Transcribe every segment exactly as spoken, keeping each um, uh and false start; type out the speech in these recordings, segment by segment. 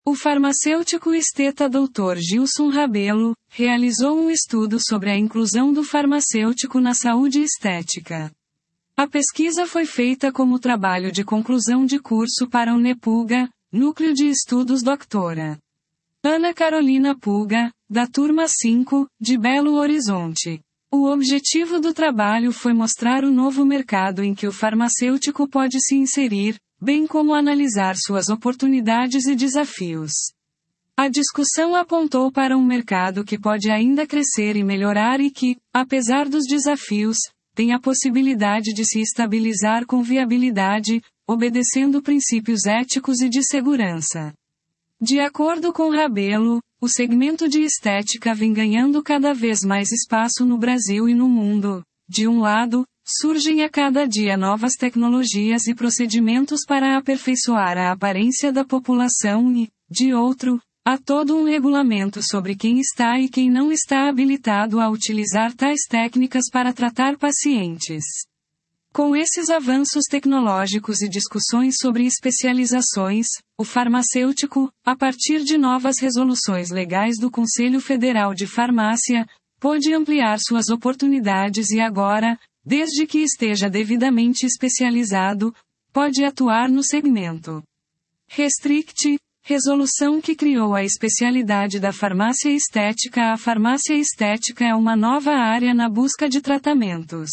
O farmacêutico esteta doutor Gilson Rabelo, realizou um estudo sobre a inclusão do farmacêutico na saúde estética. A pesquisa foi feita como trabalho de conclusão de curso para o NEPULGA, Núcleo de Estudos doutora Ana Carolina Pulga, da turma cinco, de Belo Horizonte. O objetivo do trabalho foi mostrar o novo mercado em que o farmacêutico pode se inserir, bem como analisar suas oportunidades e desafios. A discussão apontou para um mercado que pode ainda crescer e melhorar e que, apesar dos desafios, tem a possibilidade de se estabilizar com viabilidade, obedecendo princípios éticos e de segurança. De acordo com Rabelo, o segmento de estética vem ganhando cada vez mais espaço no Brasil e no mundo. De um lado, surgem a cada dia novas tecnologias e procedimentos para aperfeiçoar a aparência da população e, de outro, há todo um regulamento sobre quem está e quem não está habilitado a utilizar tais técnicas para tratar pacientes. Com esses avanços tecnológicos e discussões sobre especializações, o farmacêutico, a partir de novas resoluções legais do Conselho Federal de Farmácia, pôde ampliar suas oportunidades e agora, desde que esteja devidamente especializado, pode atuar no segmento. Restrict, resolução que criou a especialidade da farmácia estética. A farmácia estética é uma nova área na busca de tratamentos.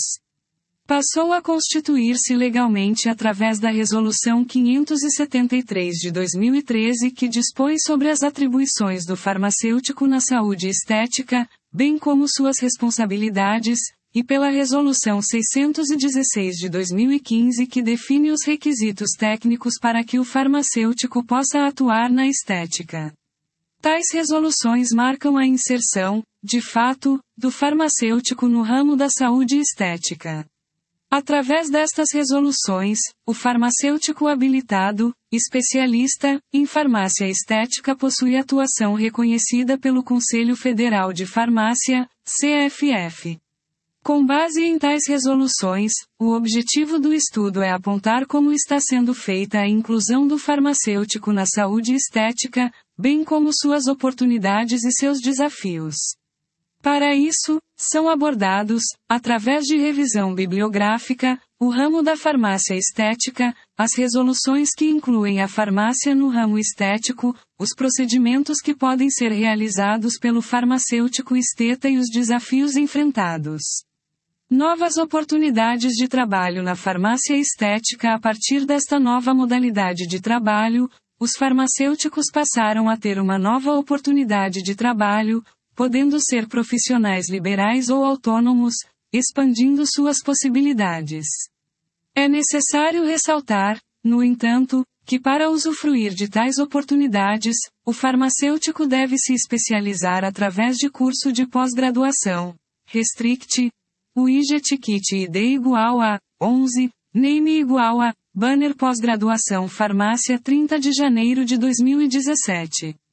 Passou a constituir-se legalmente através da Resolução quinhentos e setenta e três de dois mil e treze que dispõe sobre as atribuições do farmacêutico na saúde estética, bem como suas responsabilidades, e pela Resolução seiscentos e dezesseis de dois mil e quinze que define os requisitos técnicos para que o farmacêutico possa atuar na estética. Tais resoluções marcam a inserção, de fato, do farmacêutico no ramo da saúde estética. Através destas resoluções, o farmacêutico habilitado, especialista, em farmácia estética possui atuação reconhecida pelo Conselho Federal de Farmácia, C F F. Com base em tais resoluções, o objetivo do estudo é apontar como está sendo feita a inclusão do farmacêutico na saúde estética, bem como suas oportunidades e seus desafios. Para isso, são abordados, através de revisão bibliográfica, o ramo da farmácia estética, as resoluções que incluem a farmácia no ramo estético, os procedimentos que podem ser realizados pelo farmacêutico esteta e os desafios enfrentados. Novas oportunidades de trabalho na farmácia estética. A partir desta nova modalidade de trabalho, os farmacêuticos passaram a ter uma nova oportunidade de trabalho, podendo ser profissionais liberais ou autônomos, expandindo suas possibilidades. É necessário ressaltar, no entanto, que para usufruir de tais oportunidades, o farmacêutico deve se especializar através de curso de pós-graduação. Restrict. O I G E T Kit I D igual a onze, Name igual a Banner pós-graduação Farmácia trinta de janeiro de dois mil e dezessete.